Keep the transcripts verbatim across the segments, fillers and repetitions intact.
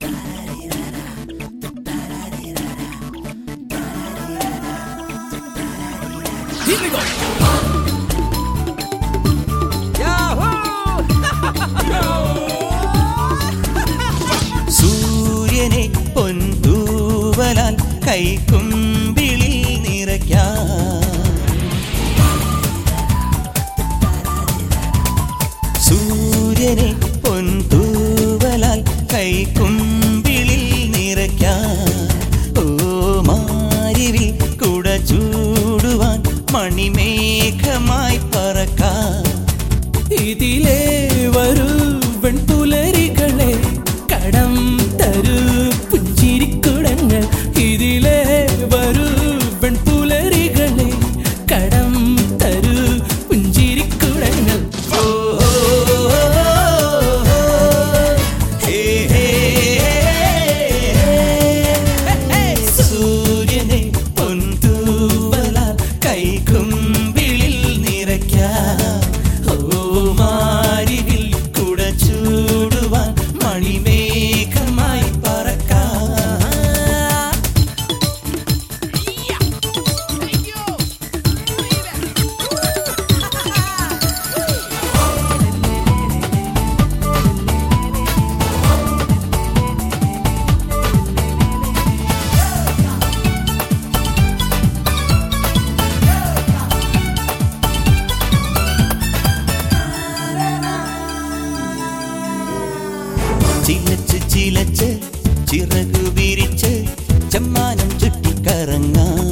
Here we go. സൂര്യനെ പൊൻതൂവലാൽ കൈക്കുമ്പിളിൽ നിറയ്ക്കാം. സൂര്യനെ പൊൻതൂവലാൽ കൈക്കുമ്പിളിൽ നിറയ്ക്കാം. ഓ മാരിവിൽ കുട ചൂടുവാൻ മണിമേഘമായി പറക്കാം. ഇതിലേ വരൂ വെൺപുലരികളെ കടം തരൂ പുഞ്ചിരിക്കുടങ്ങൾ. ഇതിലേ വരൂ വെൺപുലരികളെ കടം തരൂ പുഞ്ചിരിക്കുടങ്ങൾ. സൂര്യനെ പൊൻതൂവലാൽ കൈക്കുമ്പിളിൽ നിറയ്ക്കാം. ഓ മാരിവിൽ കുട ചൂടുവാൻ മണിമേഘമായി പറക്കാം. ചിലച്ച് ചിലച്ച് ചിറകു വിരിച്ച് ചമ്മാനം ചുറ്റിക്കറങ്ങാം.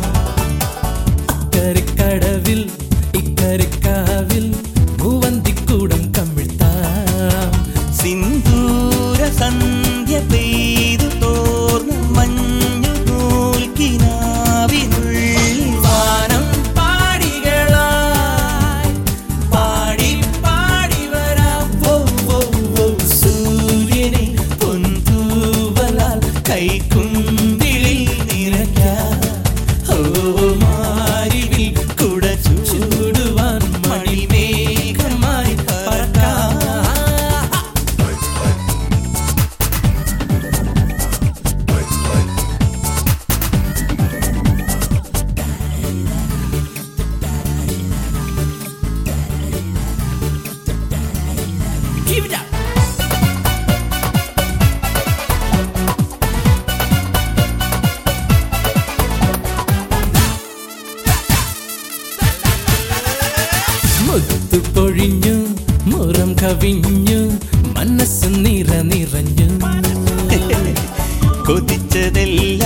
അക്കരക്കടവിൽ ഇക്കരക്കാവിൽ മൂവന്തിക്കൂടം കമിഴ്ത്താം. സിന്ദൂര സന്ധ്യ പെയ്തു തോർന്ന മഞ്ഞു നൂൽക്കിനാവിനുള്ളിൽ വാനം പാടികളായി പാടി പാടി വരാം. ഓ ഓ ഓ സൂര്യനെ പൊൻതൂവലാൽ കൈക്കുമ്പിളിൽ നിറയ്ക്കാം. ഓ മാരിവിൽ കുട ചൂടുവാൻ മണിമേഘമായി പറക്കാം. Give it up. മുത്തു പൊഴിഞ്ഞു മുറം കവിഞ്ഞു മനസ്സ് നിറ നിറഞ്ഞു. കൊതിച്ചതെല്ലാം